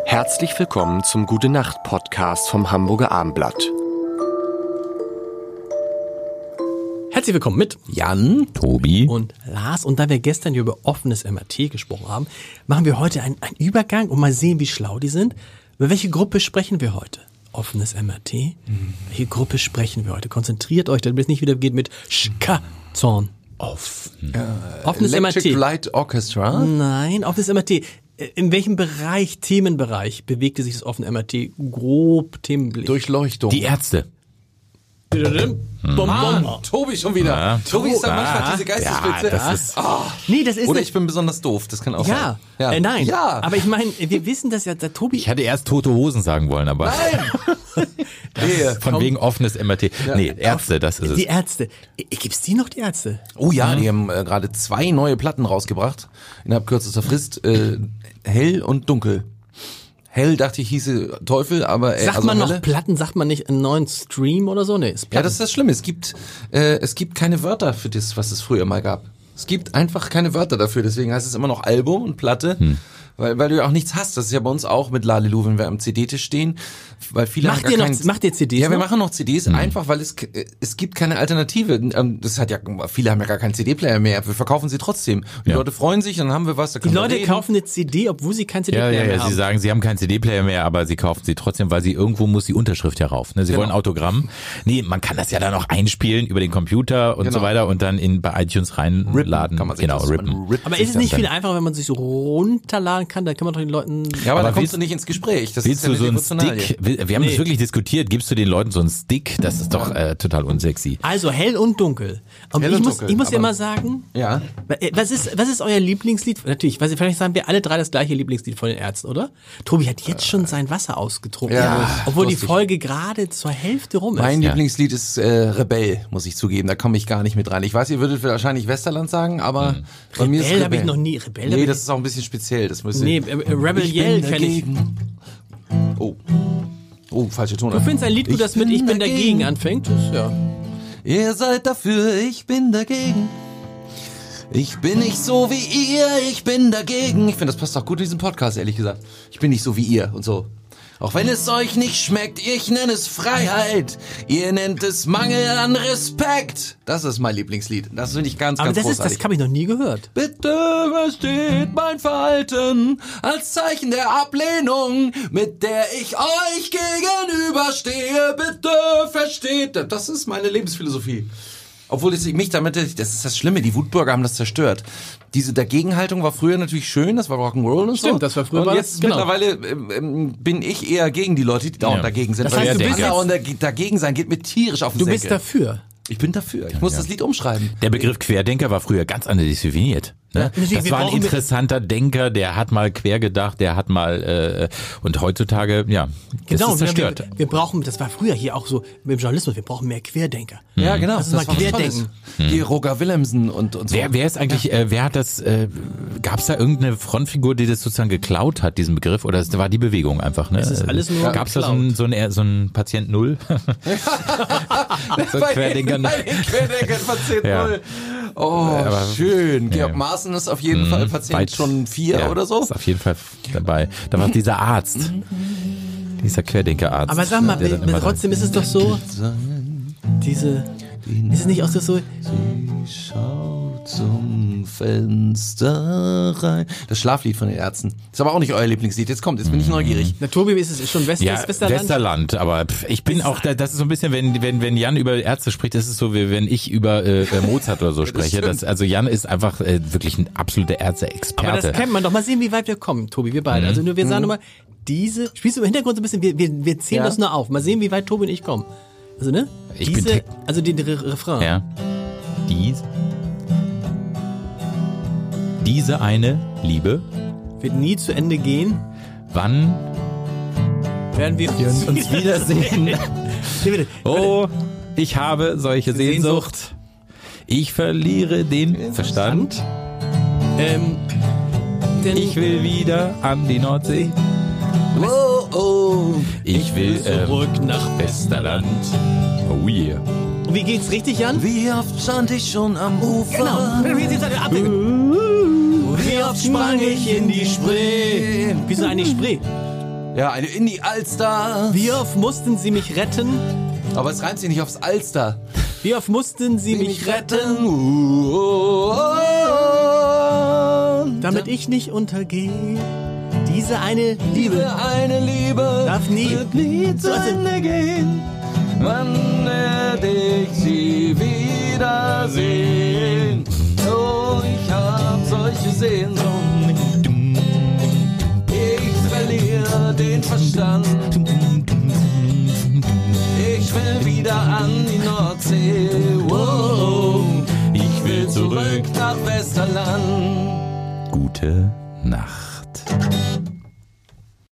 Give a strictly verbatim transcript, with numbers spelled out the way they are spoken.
Herzlich willkommen zum Gute-Nacht-Podcast vom Hamburger Abendblatt. Herzlich willkommen mit Jan, Tobi und Lars. Und da wir gestern hier über offenes M R T gesprochen haben, machen wir heute einen, einen Übergang und mal sehen, wie schlau die sind. Über welche Gruppe sprechen wir heute? Offenes M R T? Mhm. Welche Gruppe sprechen wir heute? Konzentriert euch, damit es nicht wieder geht mit Schka-Zorn. Off. Äh, offenes Electric M R T. Light Orchestra? Nein, offenes M R T. In welchem Bereich, Themenbereich bewegte sich das offene M R T? Grob Themenblick. Durchleuchtung. Die Ärzte. Bum, bum. Ah, Tobi schon wieder. Ja. Tobi ist dann Ah, manchmal diese Geistesblitze. ja, das ist- oh. Nee, das ist Oder nicht. ich bin besonders doof, das kann auch Ja, sein. Äh, nein. Ja. Aber ich meine, wir wissen das ja, der Tobi. Ich hatte erst tote Hosen sagen wollen, aber Nein! Nee. von Komm. wegen offenes M R T. Nee, Ärzte, das ist es. Die Ärzte. Gibt's die noch, die Ärzte? Oh ja, die haben äh, gerade zwei neue Platten rausgebracht. Innerhalb kürzester Frist. Äh, hell und dunkel. Hell dachte ich hieße Teufel, aber äh, Sagt also man noch Hölle. Platten, sagt man nicht einen neuen Stream oder so? Nee, ist Ja, Platten. das ist das Schlimme. Es gibt, äh, es gibt keine Wörter für das, was es früher mal gab. Es gibt einfach keine Wörter dafür. Deswegen heißt es immer noch Album und Platte. Hm. Weil, weil du ja auch nichts hast. Das ist ja bei uns auch mit Lalelu, wenn wir am C D-Tisch stehen. Weil viele Macht haben ihr gar noch- kein, macht ihr C Ds Ja, wir noch? machen noch C Ds, einfach weil es es gibt keine Alternative. Das hat ja, viele haben ja gar keinen C D-Player mehr. Wir verkaufen sie trotzdem. Die Ja. Leute freuen sich, dann haben wir was. Da Die können wir Leute reden. kaufen eine C D, obwohl sie kein C Ja, D-Player ja, mehr ja, haben. sie sagen, sie haben keinen C D-Player mehr, aber sie kaufen sie trotzdem, weil sie irgendwo muss die Unterschrift ja rauf. Ne? Sie Genau. wollen Autogramm. Nee, man kann das ja dann auch einspielen über den Computer und Genau. so weiter und dann in bei iTunes reinladen. Kann man sich Genau, das- rippen. man rippt Aber sich ist es das nicht dann. viel einfacher, wenn man sich so runterladen kann? Da kann man doch den Leuten... Ja, aber, Aber da kommst willst- du nicht ins Gespräch. Das Willst ist ja du so eine einen Devotionalie. Stick? Wir wir haben Nee. das wirklich diskutiert. Gibst du den Leuten so einen Stick? Das ist doch äh, total unsexy. Also hell und dunkel. Und Hell ich und muss, dunkel, ich muss ja aber- mal sagen, Ja. was ist, was ist euer Lieblingslied? Natürlich, was, vielleicht sagen wir alle drei das gleiche Lieblingslied von den Ärzten, oder? Tobi hat jetzt schon sein Wasser ausgetrunken. Ja, das ist obwohl die lustig. Folge gerade zur Hälfte rum ist. Mein Ja. Lieblingslied ist äh, Rebell, muss ich zugeben. Da komme ich gar nicht mit rein. Ich weiß, ihr würdet wahrscheinlich Westerland sagen, aber bei mir ist Rebell Rebell. habe ich noch nie. Rebell hab Nee, ich- das ist auch ein bisschen speziell. Das müsst ihr- Nee, äh, Rebel Ich Yell bin kenne ich. dagegen. Oh. Oh, falsche Ton. Du findest ein Lied gut, das mit Ich bin dagegen anfängt? Das, ja. Ihr seid dafür, ich bin dagegen. Ich bin nicht so wie ihr, ich bin dagegen. Ich finde, das passt auch gut in diesen Podcast, ehrlich gesagt. Ich bin nicht so wie ihr und so. Auch wenn es euch nicht schmeckt, ich nenne es Freiheit. Ihr nennt es Mangel an Respekt. Das ist mein Lieblingslied. Das finde ich ganz, Aber ganz das ist, großartig. das habe ich noch nie gehört. Bitte versteht mein Verhalten als Zeichen der Ablehnung, mit der ich euch gegenüberstehe. Bitte versteht. Das ist meine Lebensphilosophie. Obwohl es mich damit, das ist das Schlimme, die Wutbürger haben das zerstört. Diese Dagegenhaltung war früher natürlich schön, das war Rock'n'Roll und so. Stimmt, das war früher Und war jetzt das- genau. mittlerweile ähm, ähm, bin ich eher gegen die Leute, die dauernd Ja. dagegen sind. Das Weil heißt, du das bist dauernd jetzt- dagegen sein geht mir tierisch auf den Du Senkel. bist dafür. Ich bin dafür. Ich muss das Lied umschreiben. Der Begriff Querdenker war früher ganz anders definiert. Ne? natürlich, Das wir war ein brauchen- interessanter Denker, der hat mal quer gedacht, der hat mal und und heutzutage, ja, das Genau, ist zerstört. Wir, wir brauchen, das war früher hier auch so im Journalismus, wir brauchen mehr Querdenker. Ja, genau. Lass uns mal war was querdenken. Tolles. Die Roger Willemsen und, und so. Wer, wer ist eigentlich, äh, wer hat das, äh, gab es da irgendeine Frontfigur, die das sozusagen geklaut hat, diesen Begriff, oder es war die Bewegung einfach? Ne? Es ist alles nur Gab es da so einen so ein, so ein Patient Null? so ein Querdenker Bei den Querdenkern Patient Ja. null. Oh, Aber- schön. Georg Ja. Maaßen ist auf jeden Fall Patient Weit- schon vier ja, oder so. Ist auf jeden Fall dabei. Da war dieser Arzt, dieser Querdenkerarzt. Aber sag mal, der dann wir- immer trotzdem ist es doch so, diese, ist es nicht auch so, Schaut zum Fenster rein. Das Schlaflied von den Ärzten. Ist aber auch nicht euer Lieblingslied. Jetzt kommt, jetzt bin ich neugierig. na Tobi, ist es schon West, Ja, ist Westerland, Westerland? aber pff, ich bin auch, da, das ist so ein bisschen, wenn, wenn, wenn Jan über Ärzte spricht, das ist so, wie wenn ich über äh, äh, Mozart oder so spreche. stimmt. Das, also Jan ist einfach äh, wirklich ein absoluter Aber Ärzte-Experte. das kennt man doch. Mal sehen, wie weit wir kommen, Tobi, wir beide. Also nur, wir sagen nur mal, diese, spielst du im Hintergrund so ein bisschen, wir, wir, wir zählen Ja. das nur auf. Mal sehen, wie weit Tobi und ich kommen. Also, ne? Ich bin diese, te- also den Re Refrain. Ja. Dies, diese eine Liebe, Wird nie zu Ende gehen. wann Werden wir uns, uns wiedersehen. Nee, bitte. Oh, ich habe solche Sehnsucht. Ich verliere den Verstand. Ähm, denn Ich will wieder an die Nordsee. Oh, oh. Ich will ähm, zurück nach Westerland. Oh yeah. Und wie geht's richtig, Jan? Wie oft stand ich schon am Ufer? Genau. Wie sieht's an der Abwicklung? Wie oft sprang ich in die Spree? Wieso eigentlich Spree? Ja, eine in die Alster. Wie oft mussten sie mich retten? Aber es reimt sich nicht aufs Alster. Wie oft mussten sie mich retten? Uh, oh, oh, Damit ich nicht untergehe. Diese eine Liebe Liebe, eine Liebe darf nie, wird nie zu Ende gehen. Wann werde ich sie wiedersehen? Oh, ich hab solche Sehnsucht. Ich verliere den Verstand. Ich will wieder an die Nordsee. Oh, ich will zurück nach Westerland. Gute Nacht.